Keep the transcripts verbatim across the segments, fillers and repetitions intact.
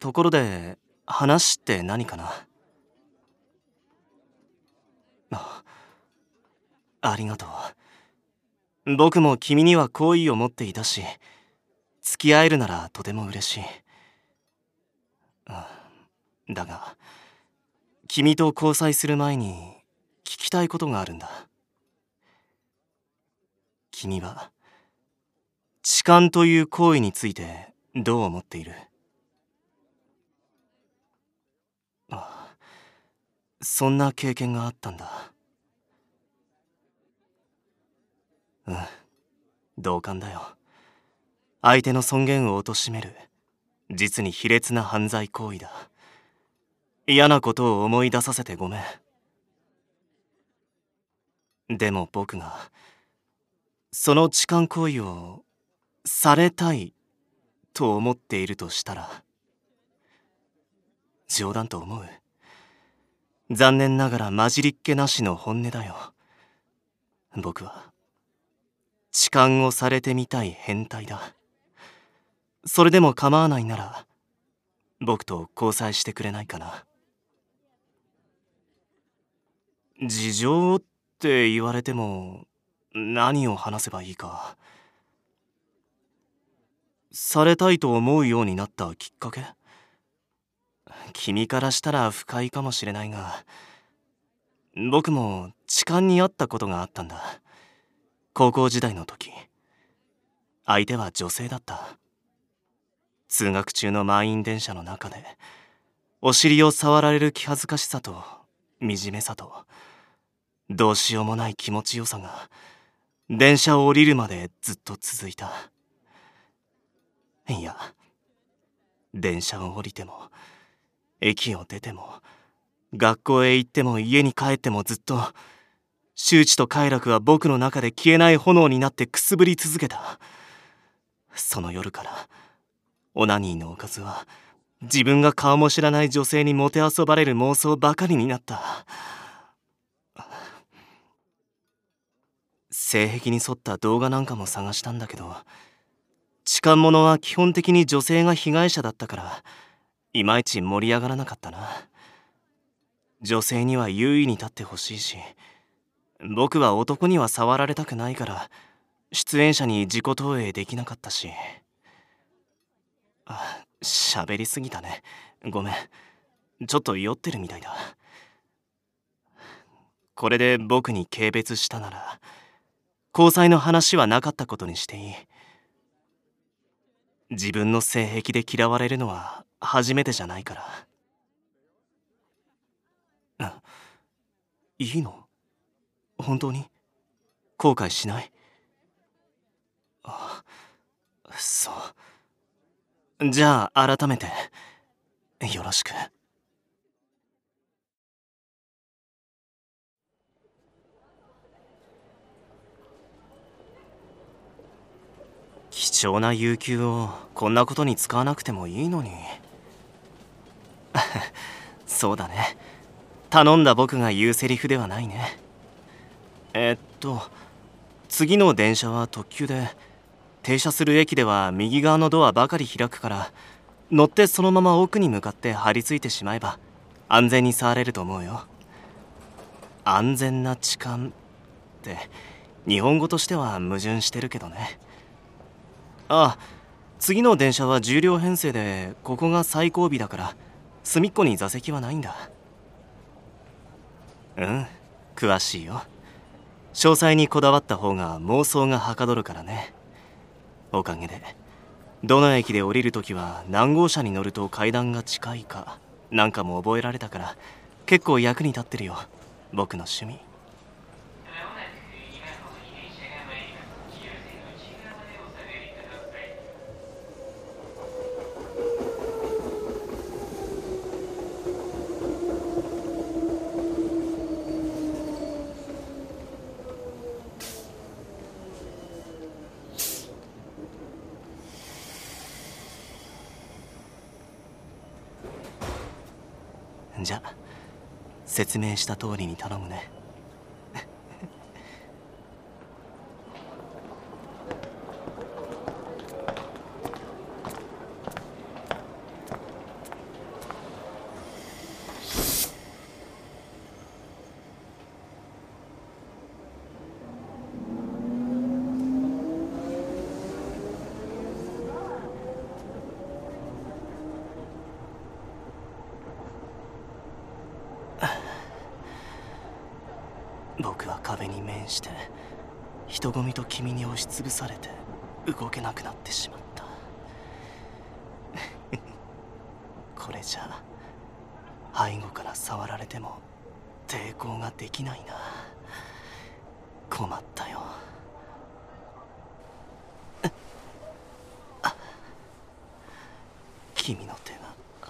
ところで話って何かな。あ、ありがとう。僕も君には好意を持っていたし、付き合えるならとても嬉しい。だが君と交際する前に聞きたいことがあるんだ。君は痴漢という行為についてどう思っている？あ、そんな経験があったんだ。うん、同感だよ。相手の尊厳を貶める実に卑劣な犯罪行為だ。嫌なことを思い出させてごめん。でも僕がその痴漢行為をされたいと思っているとしたら、冗談と思う？残念ながら混じりっ気なしの本音だよ。僕は痴漢をされてみたい変態だ。それでも構わないなら僕と交際してくれないかな。事情って言われても何を話せばいいか。されたいと思うようになったきっかけ？君からしたら深いかもしれないが、僕も痴漢に遭ったことがあったんだ。高校時代の時、相手は女性だった。通学中の満員電車の中でお尻を触られる気恥ずかしさと惨めさとどうしようもない気持ちよさが電車を降りるまでずっと続いた。いや、電車を降りても駅を出ても学校へ行っても家に帰ってもずっと周知と快楽は僕の中で消えない炎になってくすぶり続けた。その夜からオナニーのおかずは自分が顔も知らない女性にもてあそばれる妄想ばかりになった。性癖に沿った動画なんかも探したんだけど、痴漢者は基本的に女性が被害者だったからいまいち盛り上がらなかったな。女性には優位に立ってほしいし、僕は男には触られたくないから出演者に自己投影できなかったし。あ、喋りすぎたね。ごめん。ちょっと酔ってるみたいだ。これで僕に軽蔑したなら交際の話はなかったことにしていい。自分の性癖で嫌われるのは初めてじゃないから。いいの？本当に後悔しない？あ、そう。じゃあ改めてよろしく。貴重な有給をこんなことに使わなくてもいいのに。そうだね。頼んだ僕が言うセリフではないね。えっと次の電車は特急で、停車する駅では右側のドアばかり開くから、乗ってそのまま奥に向かって張り付いてしまえば安全に触れると思うよ。安全な痴漢って日本語としては矛盾してるけどね。ああ、次の電車はじゅう両編成で、ここが最後尾だから隅っこに座席はないんだ。うん、詳しいよ。詳細にこだわった方が妄想がはかどるからね。おかげでどの駅で降りるときは何号車に乗ると階段が近いかなんかも覚えられたから、結構役に立ってるよ、僕の趣味。じゃあ説明した通りに頼むね。 壁に面して人混みと君に押しつぶされて動けなくなってしまった。これじゃ背後から触られても抵抗ができないな。困ったよ。君の手が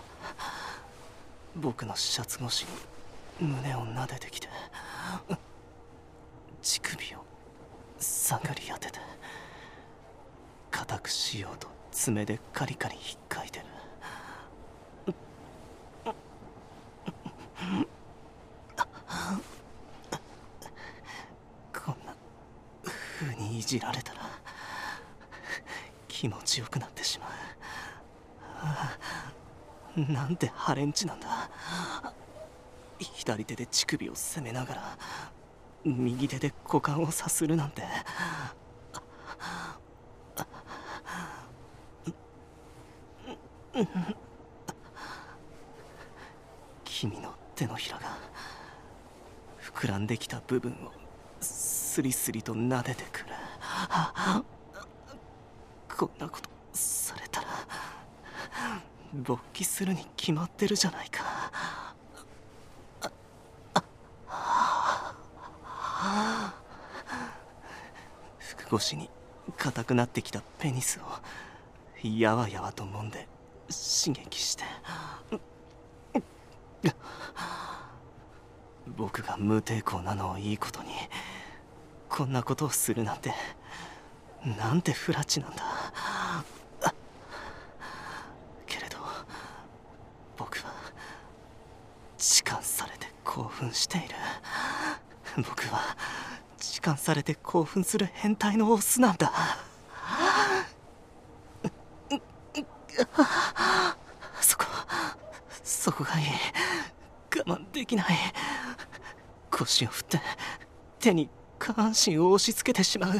僕のシャツ越しに胸を撫でてきて乳首を探り当てて固くしようと爪でカリカリ引っかいてる。こんな風にいじられたら気持ちよくなってしまう。なんてハレンチなんだ。左手で乳首を攻めながら右手で股間をさするなんて。君の手のひらが膨らんできた部分をスリスリと撫でてくる。こんなことされたら勃起するに決まってるじゃないか。服越しに硬くなってきたペニスをやわやわと揉んで刺激して僕が無抵抗なのをいいことにこんなことをするなんてなんて不埒なんだ。けれど僕は痴漢されて興奮している。僕は痴漢されて興奮する変態のオスなんだ。そこそこがいい。我慢できない。腰を振って手に下半身を押し付けてしまう。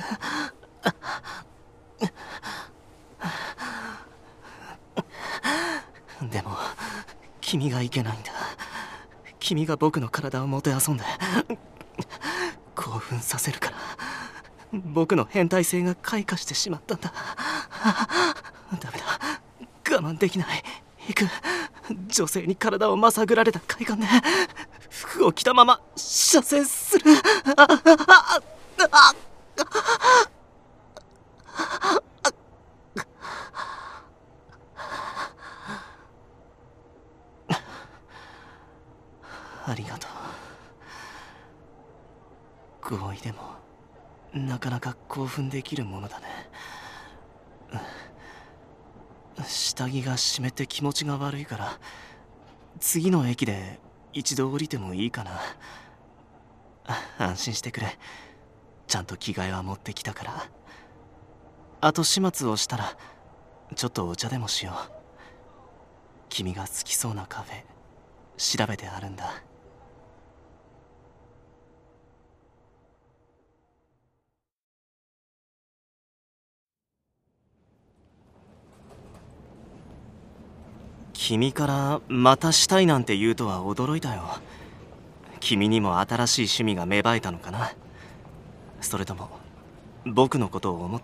でも君がいけないんだ。君が僕の体をもてあそんで興奮させるから僕の変態性が開花してしまったんだ。ダメだ、我慢できない。行く。女性に体をまさぐられた快感で服を着たまま射精する。あああありがとう。合意でもなかなか興奮できるものだね。下着が湿って気持ちが悪いから次の駅で一度降りてもいいかな。安心してくれ。ちゃんと着替えは持ってきたから。後始末をしたらちょっとお茶でもしよう。君が好きそうなカフェ調べてあるんだ。君からまたしたいなんて言うとは驚いたよ。君にも新しい趣味が芽生えたのかな。それとも僕のことを思って。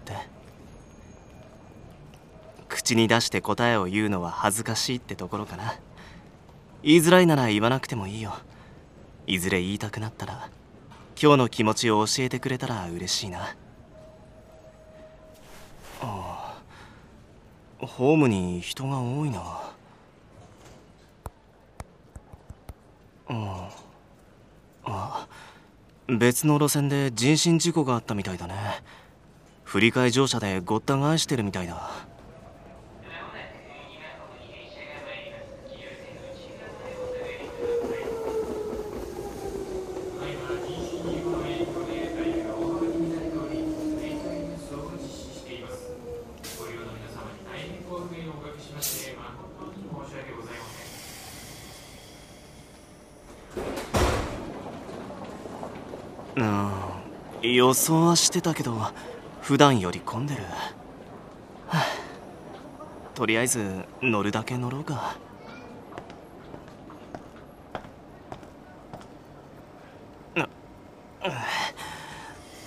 口に出して答えを言うのは恥ずかしいってところかな。言いづらいなら言わなくてもいいよ。いずれ言いたくなったら今日の気持ちを教えてくれたら嬉しいな。ああ、ホームに人が多いな。ああ、別の路線で人身事故があったみたいだね。振り替え乗車でごった返してるみたいだ。うん、予想はしてたけど普段より混んでる。はあ、とりあえず乗るだけ乗ろうか。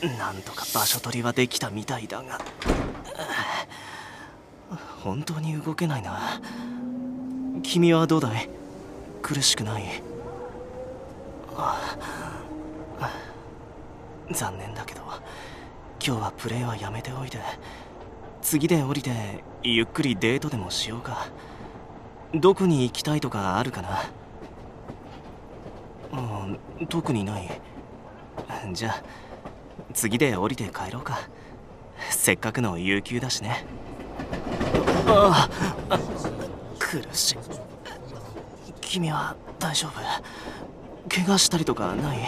なんとか場所取りはできたみたいだが本当に動けないな。君はどうだい？苦しくない？残念だけど今日はプレーはやめておいて、次で降りてゆっくりデートでもしようか。どこに行きたいとかあるかな？うん、特にない。じゃあ次で降りて帰ろうか。せっかくの有給だしね。ああ、苦しい。君は大丈夫？怪我したりとかない？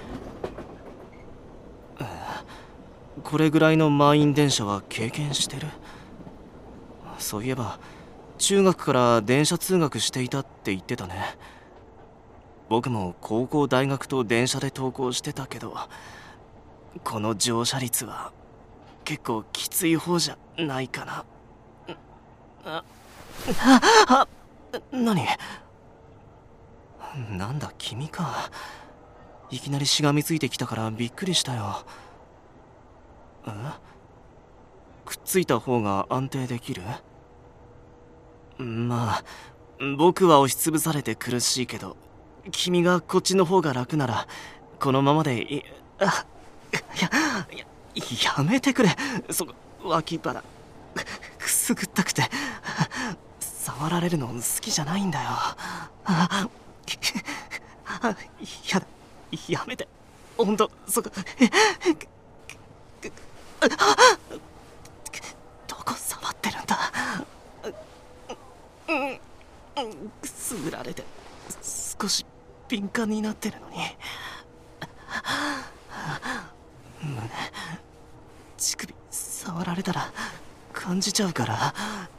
これぐらいの満員電車は経験してる？そういえば中学から電車通学していたって言ってたね。僕も高校大学と電車で登校してたけど、この乗車率は結構きつい方じゃないかな。ああ、何？なんだ君か。いきなりしがみついてきたからびっくりしたよ。え？くっついた方が安定できる？まあ僕は押しつぶされて苦しいけど、君がこっちの方が楽ならこのままでいい。あ、いや、や、やめてくれ。そ脇腹くすぐったくて触られるの好きじゃないんだよ。あ、やだ、やめて。ほんとそこどこ触ってるんだ。くすぐられて少し敏感になってるのに。胸、乳首触られたら感じちゃうから。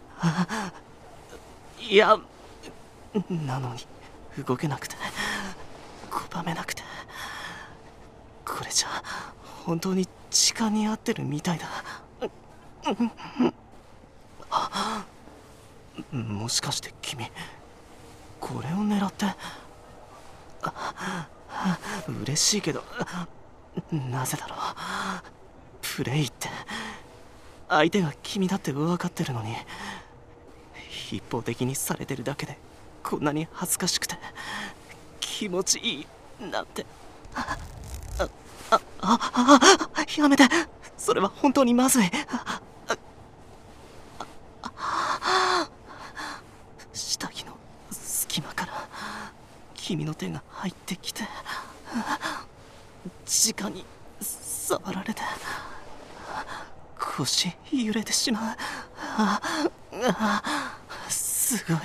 いや、なのに動けなくて拒めなくて、これじゃ本当に痴漢に遭ってるみたいだ。もしかして君これを狙って？嬉しいけどなぜだろう。プレイって相手が君だって分かってるのに、一方的にされてるだけでこんなに恥ずかしくて気持ちいいなんて。ああああ、やめて。それは本当にまずい。下着の隙間から君の手が入ってきて、直に触られて腰揺れてしまう。すごい。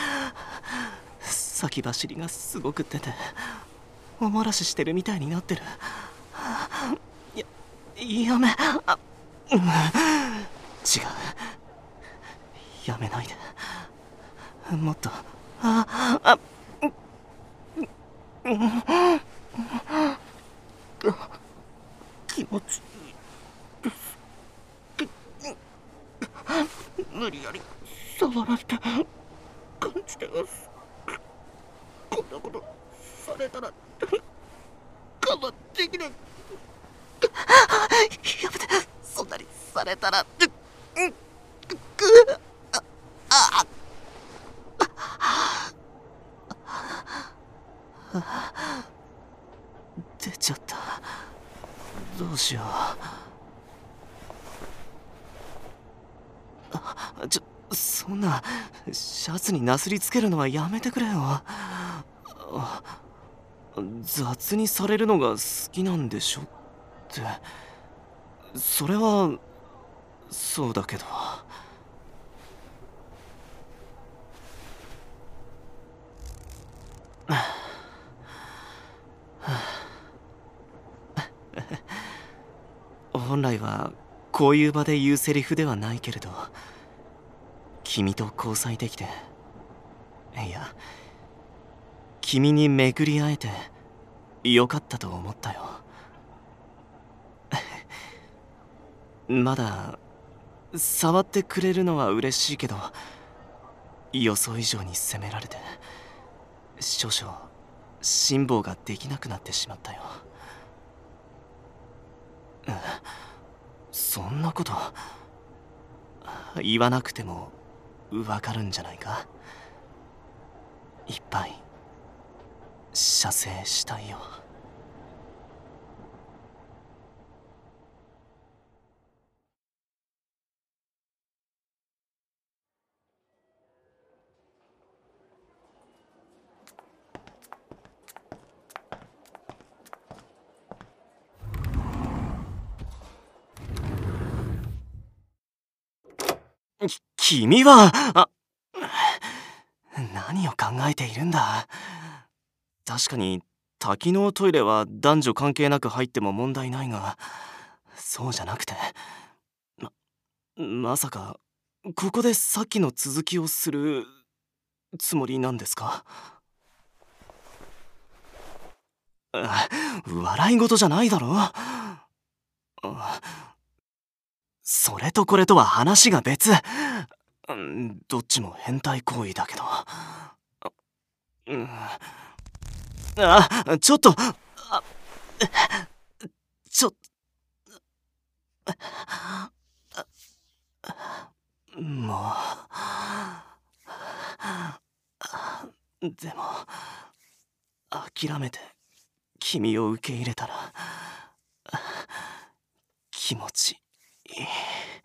先走りがすごく出ておもらししてるみたいになってる。や、やめ、あ、違う、やめないで。もっと、あ、あ、気持ちいいです。無理やり触られて感じてます。こんなことされたら我慢できない。やめて。そんなにされたら。出ちゃった。どうしよう。あ、ちょ、そんなシャツになすりつけるのはやめてくれよ。雑にされるのが好きなんでしょって、それはそうだけど。本来はこういう場で言うセリフではないけれど、君と交際できて、いや君に巡り会えてよかったと思ったよ。まだ触ってくれるのは嬉しいけど、予想以上に責められて少々辛抱ができなくなってしまったよ。 そんなこと言わなくてもわかるんじゃないか。いっぱい射精したいよ。き君はあ何を考えているんだ。確かに多機能トイレは男女関係なく入っても問題ないが、そうじゃなくてままさかここでさっきの続きをするつもりなんですか？あ笑い事じゃないだろ。あそれとこれとは話が別。うんどっちも変態行為だけど。うんあちょっとあちょもうでも諦めて君を受け入れたら気持ちいい。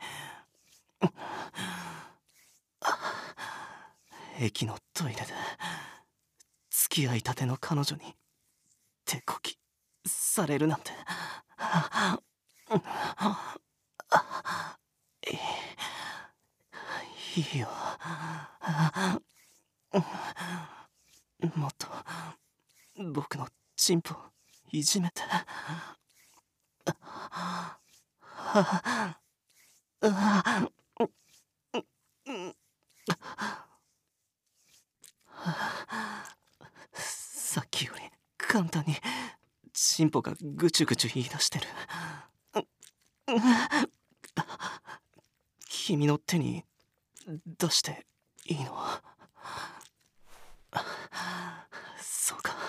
駅のトイレで付き合いたての彼女に手こきされるなんていいよ。もっと僕のチンポいじめて。さっきより簡単にチンポがぐちゅぐちゅ言い出してる。君の手に出していいの？そうか。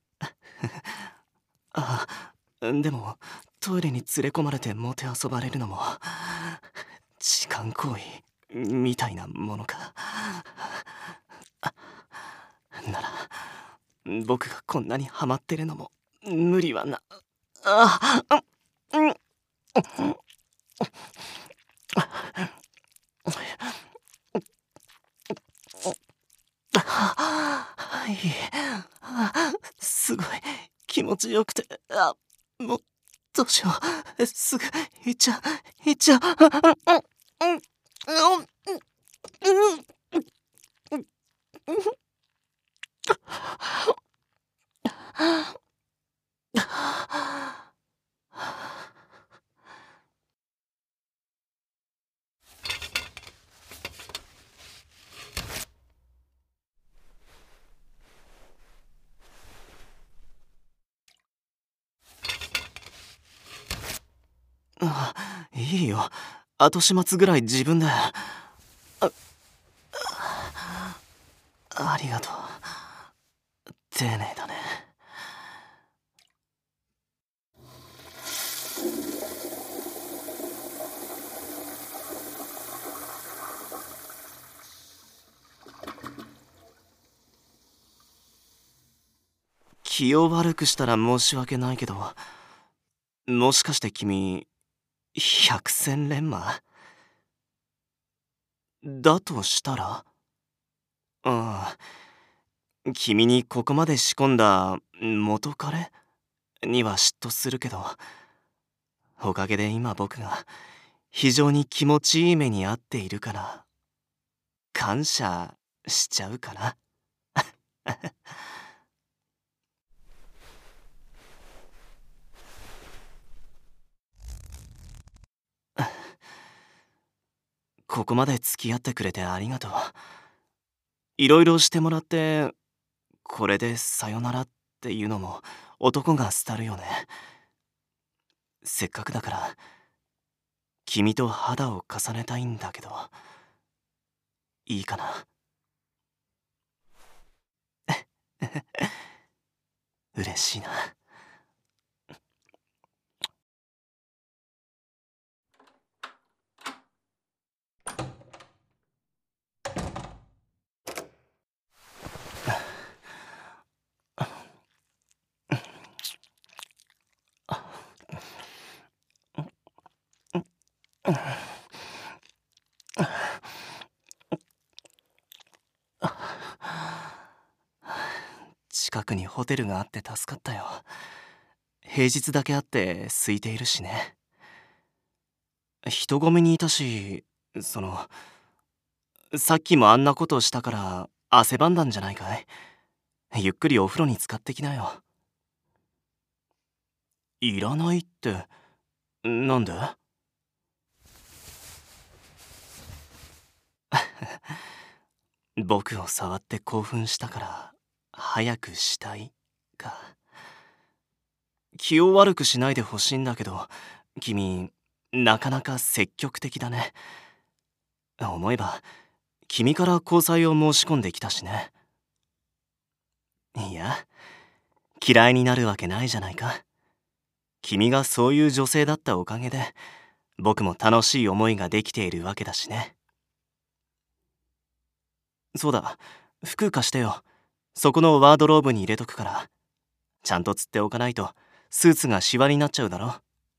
あでもトイレに連れ込まれてもてあそばれるのも痴漢行為みたいなものか。なら僕がこんなにハマってるのも無理はな。あうんはいすごい気持ちよくて、あもうどうしよう。すぐ行っちゃう行っちゃう。あいいよ後始末ぐらい自分で。あありがとう丁寧だね。気を悪くしたら申し訳ないけど、もしかして君百戦錬磨だとしたら、うん君にここまで仕込んだ元彼には嫉妬するけど、おかげで今僕が非常に気持ちいい目に遭っているから感謝しちゃうかな。ここまで付き合ってくれてありがとう。いろいろしてもらってこれでさよならっていうのも男が廃るよね。せっかくだから君と肌を重ねたいんだけどいいかな。嬉しいな。 近くにホテルがあって助かったよ。平日だけあって空いているしね。人混みにいたし、その、さっきもあんなことしたから汗ばんだんじゃないかい？ゆっくりお風呂に浸かってきなよ。いらないって、なんで？僕を触って興奮したから早くしたいか。気を悪くしないでほしいんだけど、君なかなか積極的だね。思えば君から交際を申し込んできたしね。いや、嫌いになるわけないじゃないか。君がそういう女性だったおかげで僕も楽しい思いができているわけだしね。そうだ、服貸してよ。そこのワードローブに入れとくから。ちゃんと釣っておかないとスーツがシワになっちゃうだろ。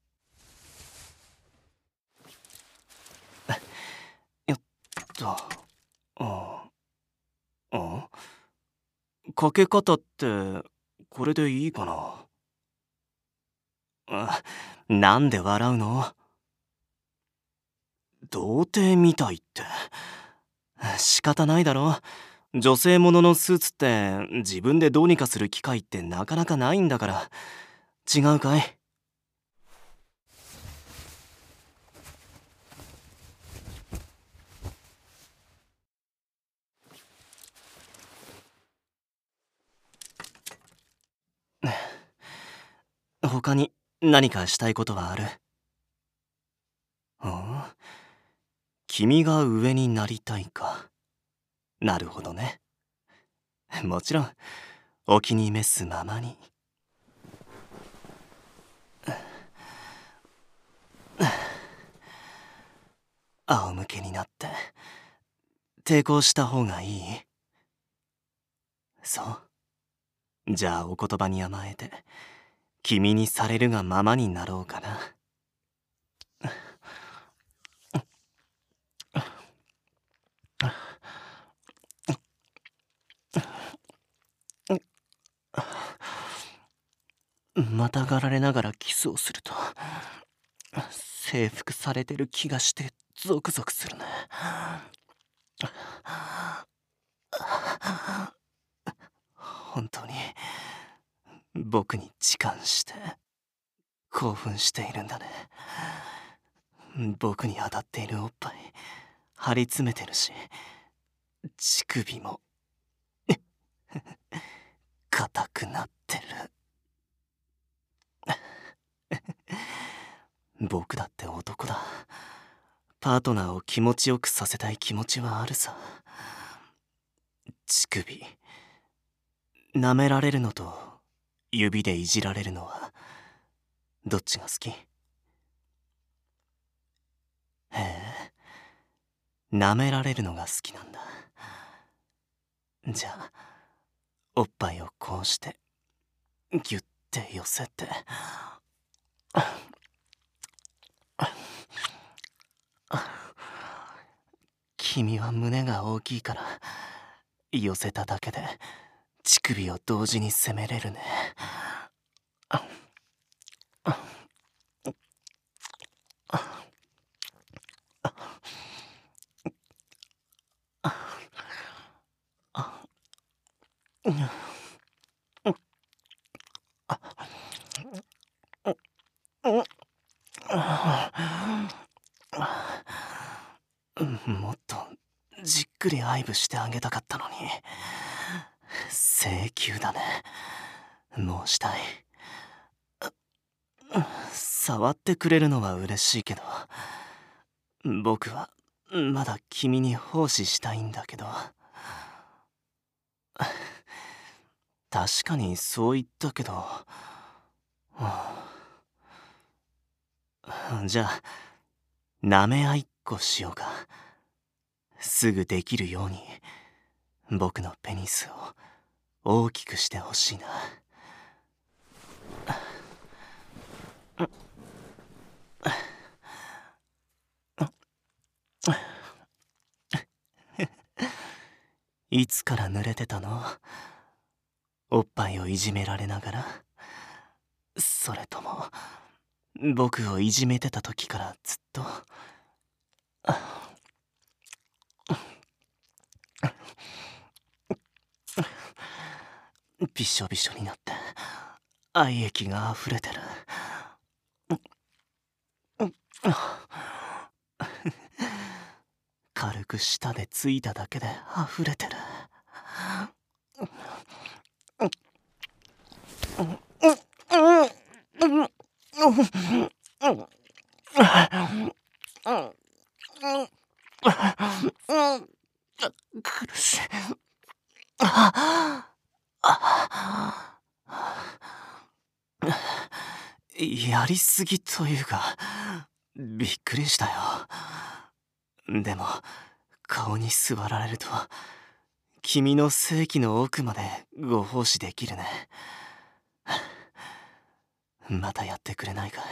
よっと。ああ、かけ方ってこれでいいかな。あ、なんで笑うの？童貞みたいって。仕方ないだろ。女性もののスーツって自分でどうにかする機会ってなかなかないんだから。違うかい？他に何かしたいことはある？ああ、君が上になりたいか。なるほどね。もちろんお気に召すままに。仰向けになって抵抗した方がいい？そう。じゃあお言葉に甘えて君にされるがままになろうかな。またがられながらキスをすると征服されてる気がしてゾクゾクするね。本当に僕に痴漢して興奮しているんだね。僕に当たっているおっぱい張り詰めてるし、乳首も硬くなってる。僕だって男だ。パートナーを気持ちよくさせたい気持ちはあるさ。乳首舐められるのと指でいじられるのはどっちが好き？へえ、舐められるのが好きなんだ。じゃあおっぱいをこうしてギュッて寄せて、君は胸が大きいから寄せただけで乳首を同時に攻めれるね。もっとじっくり愛撫してあげたかったのに。請求だね。もうしたい。触ってくれるのは嬉しいけど、僕はまだ君に奉仕したいんだけど。確かにそう言ったけど、じゃあ舐め合いっこしようか。すぐできるように僕のペニスを大きくしてほしいな。いつから濡れてたの？ おっぱいをいじめられながら、それとも僕をいじめてた時からずっと。びしょびしょになって愛液が溢れてる。軽く舌でついただけで溢れてる。苦しい。やりすぎというか、びっくりしたよ。でも顔に座られると君の性器の奥までご奉仕できるね。またやってくれないかい？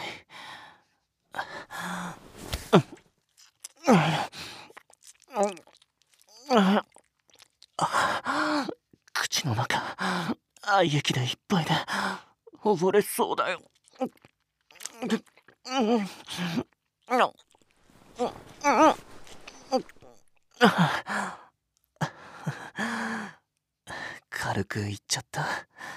口の中愛液でいっぱいで溺れそうだよ。軽くいっちゃった。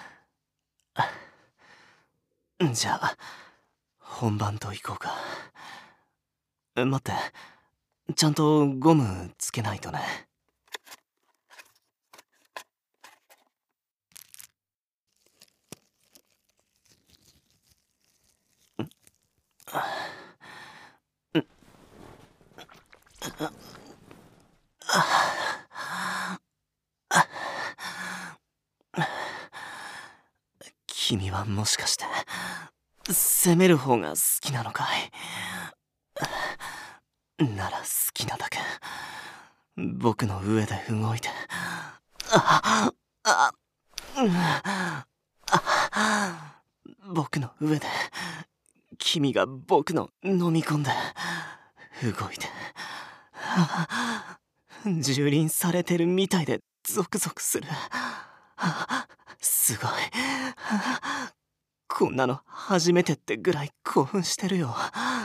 じゃあ本番といこうか。待って、ちゃんとゴムつけないとね。君はもしかして攻める方が好きなのかい？なら好きなだけ僕の上で動いて。あああ僕の上で君が僕の飲み込んで動いて。蹂躙されてるみたいでゾクゾクする。すごい。こんなの初めてってぐらい興奮してるよ。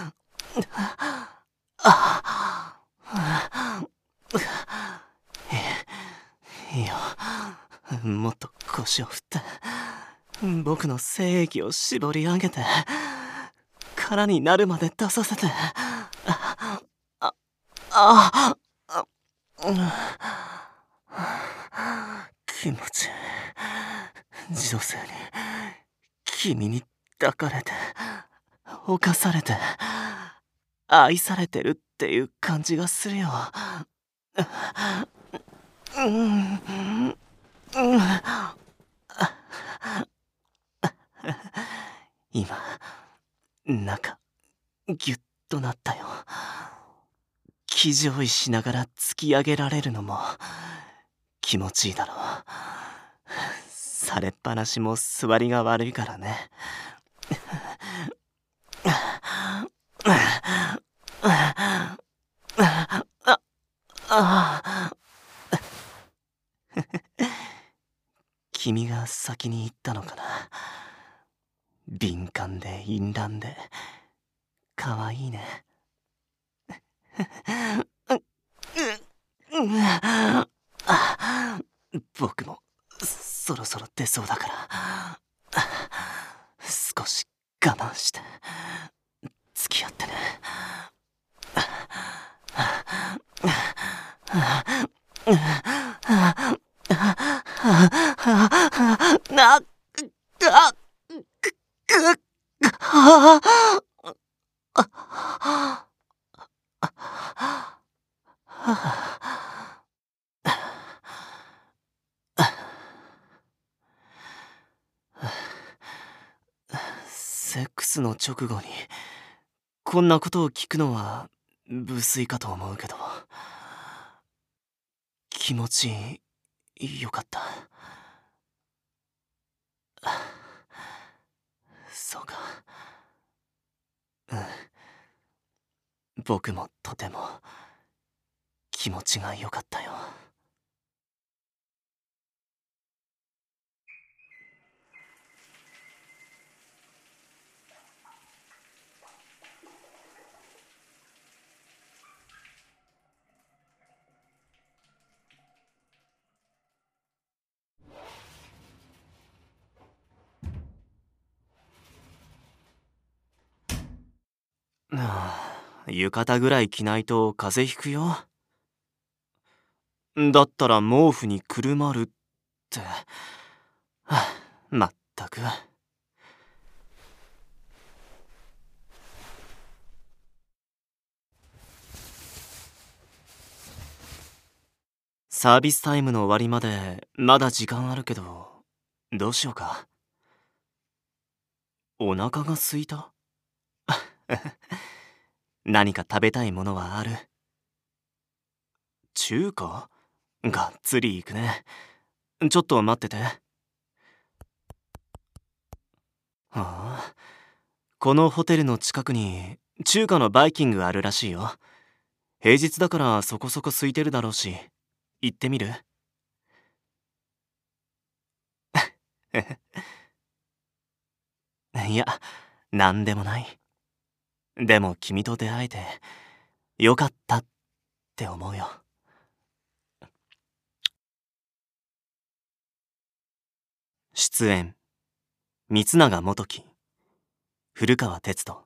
いいよ、もっと腰を振って僕の精液を絞り上げて空になるまで出させて。あああ気持ちいい。女性に君に抱かれて侵されて愛されてるっていう感じがするよ。今中ギュッとなったよ。騎乗位しながら突き上げられるのも気持ちいいだろう。されっぱなしも座りが悪いからね。君が先に言ったのかな。敏感で淫乱でかわいいね。僕もそろそろ出そうだから少し我慢して付き合ってね。なっあっセックスの直後にこんなことを聞くのは無粋かと思うけど、気持ちよかった。そうか。うん、僕もとても気持ちが良かったよ。 はあ、浴衣ぐらい着ないと風邪ひくよ。だったら毛布にくるまるって。はあ、まったく。サービスタイムの終わりまでまだ時間あるけど、どうしようか。お腹が空いた何か食べたいものはある？中華？がっつりいくね。ちょっと待ってて。はあ、このホテルの近くに中華のバイキングあるらしいよ。平日だからそこそこ空いてるだろうし、行ってみる？いや、なんでもない。でも君と出会えてよかったって思うよ。出演、三永元樹、古川哲人。